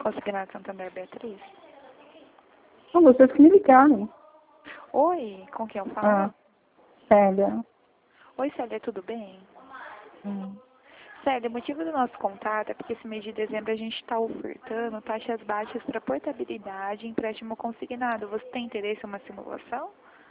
Consignado Santander, Beatriz. Não, vocês que me ligaram. Oi, com quem eu falo? Ah, Célia. Oi, Célia, tudo bem? Hum. Célia, o motivo do nosso contato é porque esse mês de dezembro a gente está ofertando taxas baixas para portabilidade e empréstimo consignado. Você tem interesse em uma simulação?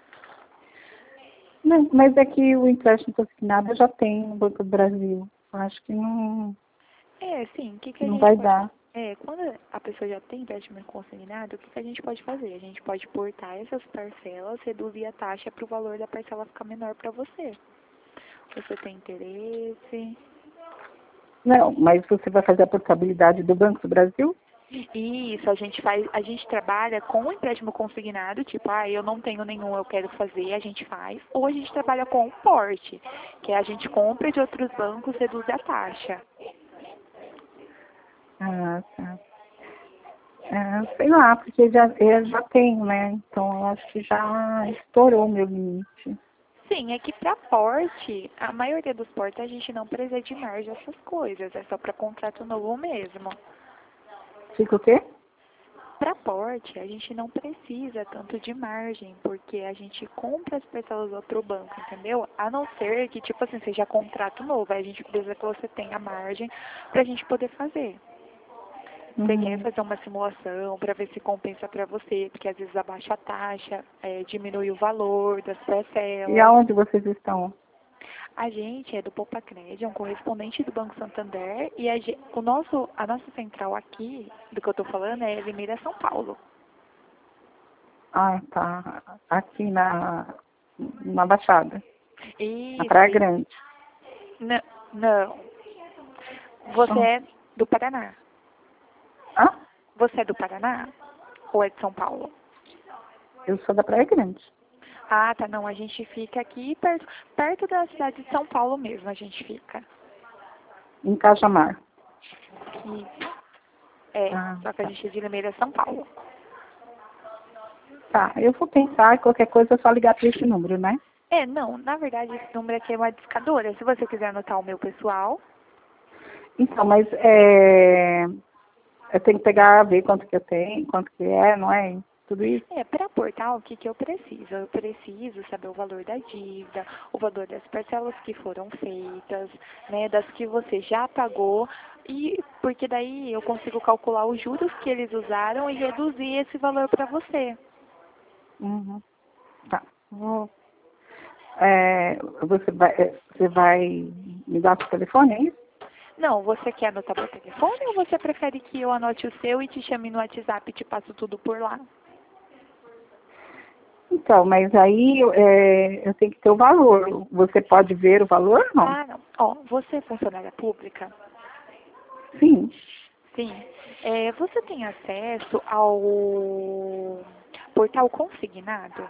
Não, mas é que o empréstimo consignado eu já tenho no Banco do Brasil. Acho que não, É, sim. O que a não gente vai pode... dar. Quando a pessoa já tem empréstimo consignado, o que a gente pode fazer? A gente pode portar essas parcelas, reduzir a taxa para o valor da parcela ficar menor para você. Você tem interesse? Não, mas você vai fazer a portabilidade do Banco do Brasil? Isso, a gente trabalha com o empréstimo consignado, tipo, eu não tenho nenhum, eu quero fazer, a gente faz. Ou a gente trabalha com o porte, que é a gente compra de outros bancos, reduz a taxa. Ah, tá. Sei lá, porque eu já tenho, né? Então eu acho que já estourou o meu limite. Sim, é que para porte, a maioria dos portes a gente não precisa de margem, essas coisas, é só para contrato novo mesmo. Fica o quê? Para porte, a gente não precisa tanto de margem, porque a gente compra as parcelas do outro banco, entendeu? A não ser que, tipo assim, seja contrato novo, aí a gente precisa que você tenha margem para a gente poder fazer. Você quer Uhum. fazer uma simulação para ver se compensa para você, porque às vezes abaixa a taxa, diminui o valor das E parcelas. aonde vocês estão? A gente é do Popacred, é um correspondente do Banco Santander, e a nossa central aqui, do que eu estou falando, é Limeira, São Paulo. Ah, tá. Aqui na Baixada, na Praia Isso. Grande. Não, não. Você Ah, é do Paraná. ah, Você é do Paraná? Ou é de São Paulo? eu sou da Praia Grande. Ah, tá, não. A gente fica aqui perto da cidade de São Paulo mesmo, a gente fica. Em Cajamar. Isso. Ah, Só que a tá. gente é de Limeira, São Paulo. Tá, eu vou pensar, qualquer coisa é só ligar para esse número, né? Não, na verdade esse número aqui é uma discadora. Se você quiser anotar o meu pessoal. Então, mas eu tenho que pegar, ver quanto que eu tenho, quanto que é, não é? Tudo isso. Para aportar, o que eu preciso? Eu preciso saber o valor da dívida, o valor das parcelas que foram feitas, né, das que você já pagou, e porque daí eu consigo calcular os juros que eles usaram e reduzir esse valor para você. Uhum. Tá. Você vai me dar seu telefone, é isso? Não, você quer anotar meu telefone ou você prefere que eu anote o seu e te chame no WhatsApp e te passo tudo por lá? Então, mas aí eu tenho que ter o valor. Você pode ver o valor ou não? Ah, não. Ó, você é funcionária pública? Sim. Sim. Você tem acesso ao portal consignado?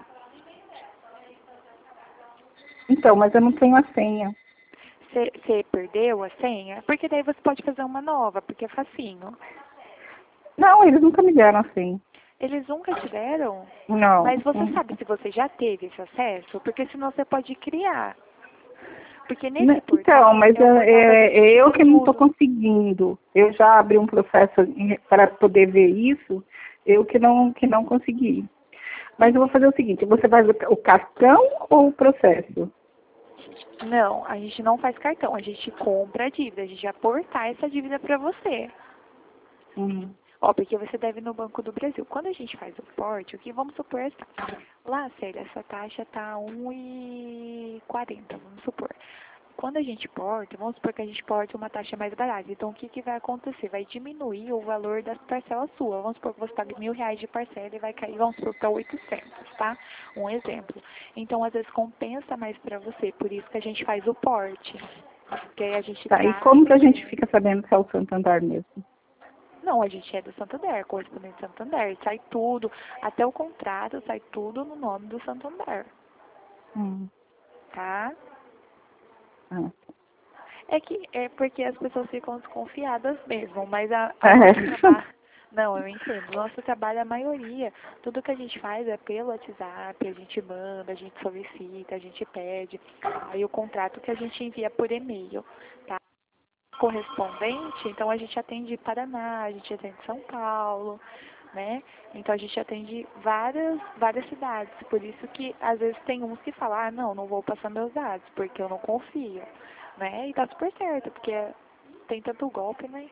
Então, mas eu não tenho a senha. Você perdeu a senha? Porque daí você pode fazer uma nova, porque é facinho. Não, eles nunca me deram a senha. Eles nunca te deram? Não. Mas você sabe se você já teve esse acesso? Porque senão você pode criar. Porque nesse Então, portal, mas é um portal que a gente é eu faz que não estou tudo. conseguindo. Eu já abri um processo para poder ver isso, eu que não consegui. Mas eu vou fazer o seguinte, você vai ver o cartão ou o processo? Não, a gente não faz cartão, a gente compra a dívida, a gente vai aportar essa dívida para você. Uhum. Ó, porque você deve no Banco do Brasil. Quando a gente faz o porte, o que vamos supor assim, lá, Célia, essa taxa tá 1,40, vamos supor. Quando a gente porta, vamos supor que a gente porta uma taxa mais barata. Então, o que vai acontecer? Vai diminuir o valor das parcelas suas. Vamos supor que você paga R$ 1.000 de parcela e vai cair, vamos supor, para 800, tá? Um exemplo. Então, às vezes, compensa mais para você. Por isso que a gente faz o porte. Porque aí a gente Tá, e trata como que e a gente vê. fica sabendo que é o Santander mesmo? Não, a gente é do Santander, correspondente do Santander. Sai tudo, até o contrato, sai tudo no nome do Santander, Hum. tá? Ah. É porque as pessoas ficam desconfiadas mesmo, mas a É. nosso trabalho. Não, eu entendo. O nosso trabalho, a maioria, tudo que a gente faz é pelo WhatsApp, a gente manda, a gente solicita, a gente pede. Aí o contrato que a gente envia por e-mail, tá? correspondente, então a gente atende Paraná, a gente atende São Paulo, né? Então a gente atende várias cidades. Por isso que às vezes tem uns que falam, ah, não vou passar meus dados, porque eu não confio, né? E tá super certo, porque tem tanto golpe, né?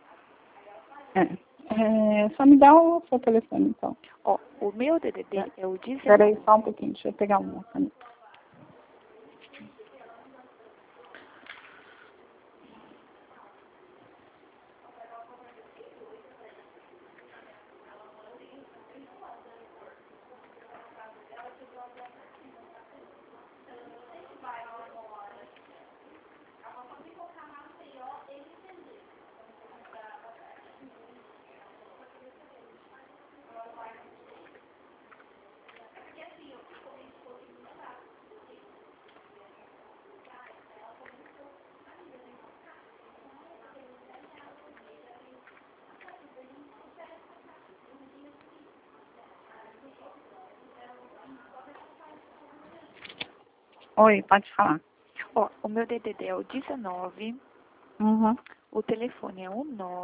Só me dá o seu telefone, então. Ó, o meu DDD é o 19. Espera aí só um pouquinho, deixa eu pegar uma caneta. Oi, pode falar. Ó, o meu DDD é o 19, Uhum. o telefone é o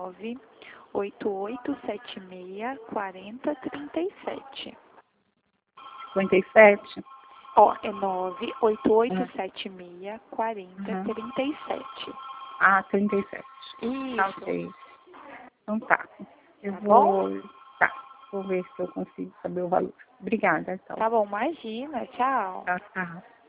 988764037. 57? Ó, é 988764037. Ah, 37. Tá, Isso, ok. Então tá. Eu tá bom? vou. Tá. Vou ver se eu consigo saber o valor. Obrigada, então. Tá bom, imagina, tchau. Tá, tá.